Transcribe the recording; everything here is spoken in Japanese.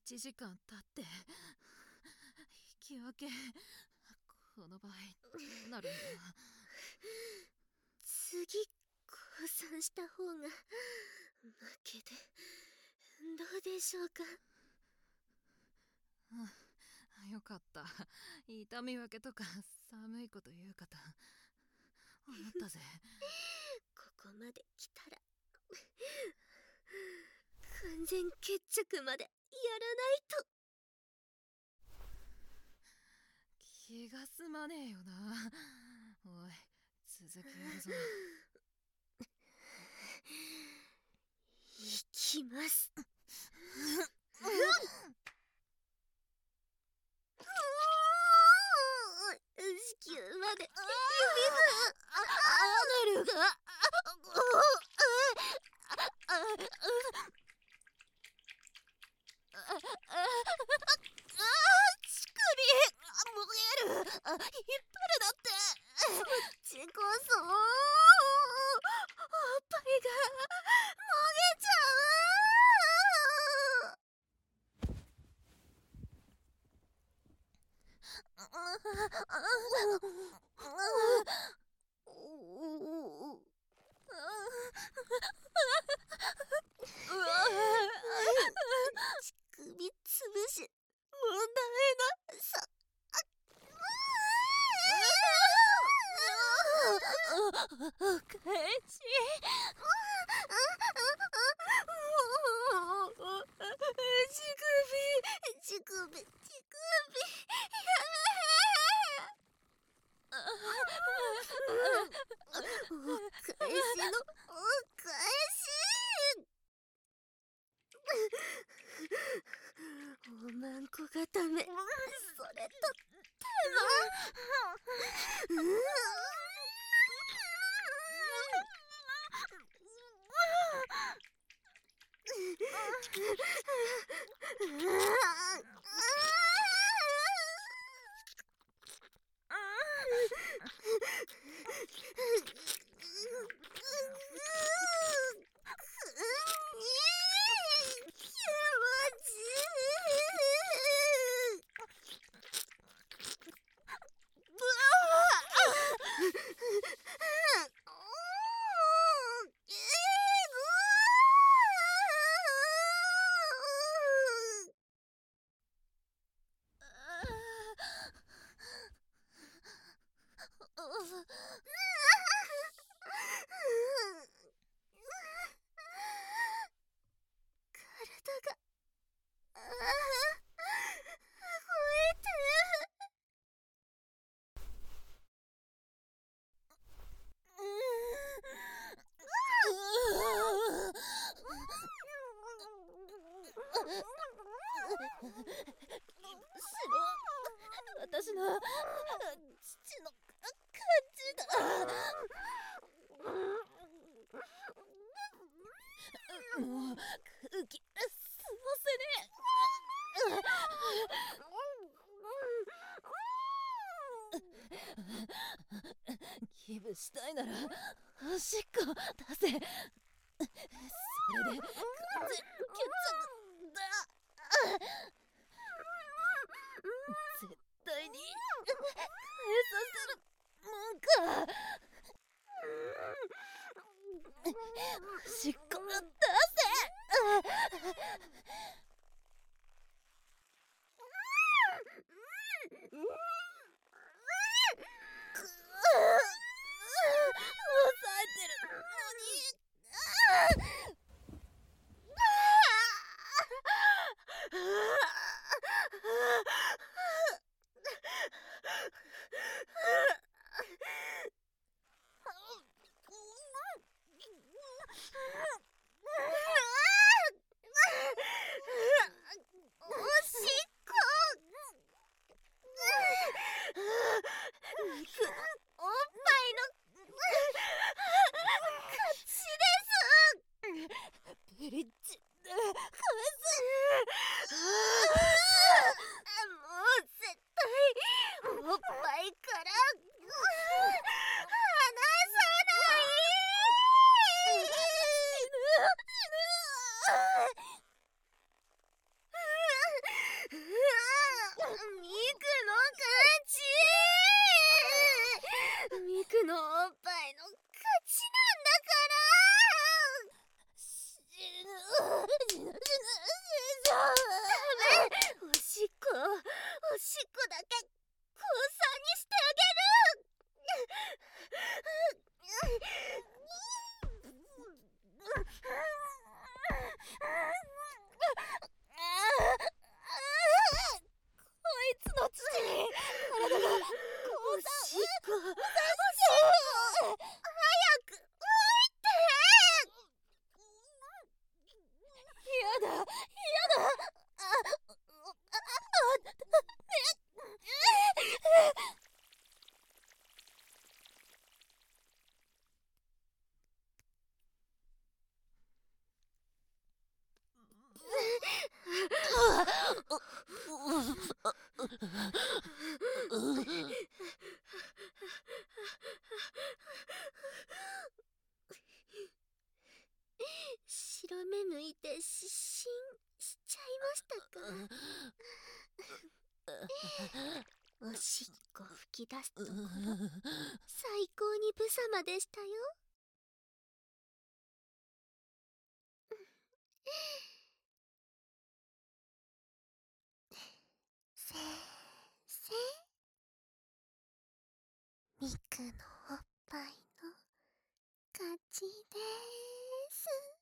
1時間経って引き分け。この場合どうなるんだ。 次降参した方が負けでどうでしょうか。 よかった。痛み分けとか寒いこと言うかと思ったぜ。 ここまで来たら完全決着までやらないと。 気が済まねえよな。おい、続きやるぞ。 行きます。子宮まで指アナルが乳首もげる。引っ張るだって。そっちこそおっぱいがもげちゃう。乳首つぶし問題なさ。お返し。乳首やめ。お返しのお返し。おまんこがため。それと手間。私の父の感じだ。もう空気吸わせねえ。ギブしたいならおしっこ出せ。それで完全決着だ。絶対に変えさせるもんか。おしっこ出せ。抑えてるのに。 白目抜いて失神しちゃいましたか？おしっこ吹き出すところ最高に無様でしたよ。先生、ミクのおっぱいの勝ちです。